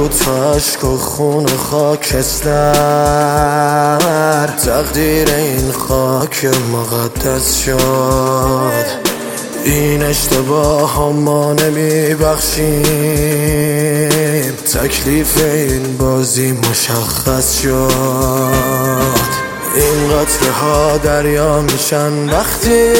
دوتا عشق و خون و خاکستر، تقدیر این خاک مقدس شد. این اشتباه ها ما نمی بخشیم، تکلیف این بازی مشخص شد. این قطره ها دریا میشن وقتی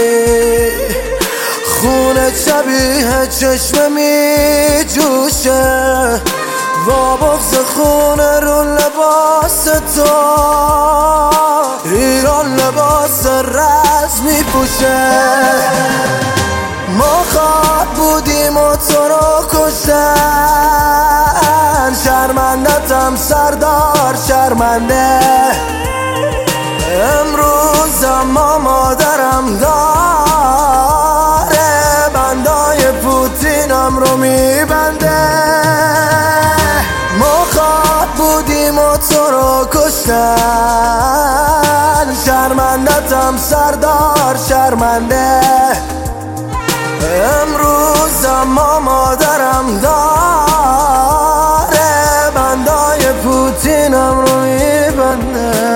خون شبیه چشمه می جوشه، و بغض خون رو لباس تو ایران لباس رز می پوشه. ما خواد بودیم و تو رو کشتن، شرمندتم سردار شرمنده. امروز اما مادرم داره بندای پوتینم رو میبنده. ما خواد بودیم و تو رو کشتن، شرمندتم سردار شرمنده. امروز اما مادرم داره بندای پوتینم رو میبنده.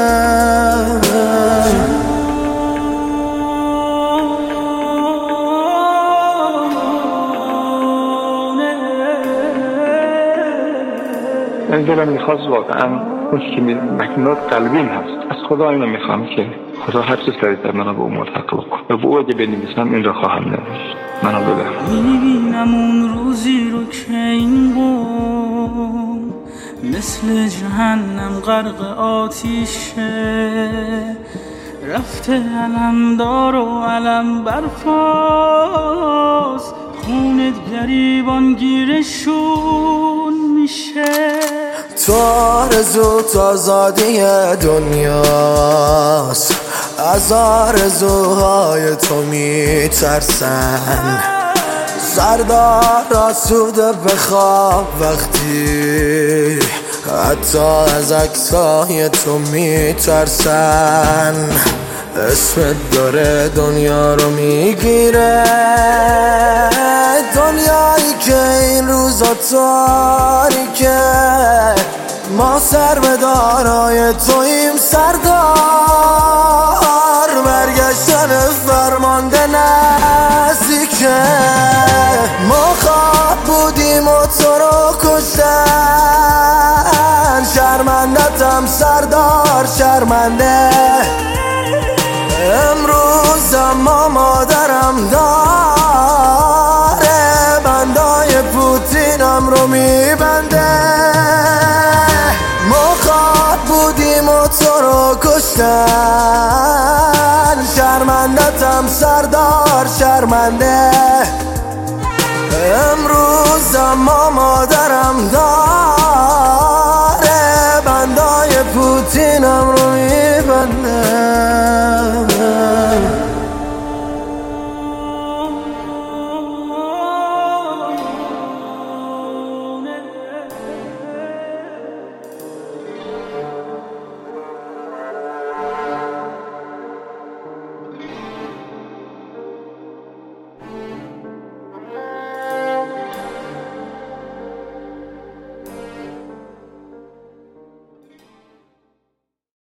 من دلم میخواست واقعا اون که مکنات قلبیم هست، از خدا اینو میخوام که خدا هر چیز سریعتر منو به اون ملحق بکن و به او اگه بنویسم این را خواهم نوشت. منو بده. میبینم اون روزی رو که این قوم مثل جهنم غرق آتیشه، رفته علمدار و علم برفاست، خونت گریبان گیرشون میشه. تو آرزو آزادی دنیاست، از آرزوهای تو میترسن. سردار آسوده بخواب وقتی حتی از عکسای تو میترسن. اسمت داره دنیا رو میگیره، دنیایی که این روزا تاریکه. ما سر به دارای تویم سردار، برگشتن فرمانده نزدیکه. ما خواب بودیم و تو رو کشتن، شرمندتم سردار شرمنده. امروز اما مادرم داره بندای پوتینم رو میبنده. ما خواد بودیم و تو رو کشتن، شرمندتم سردار شرمنده.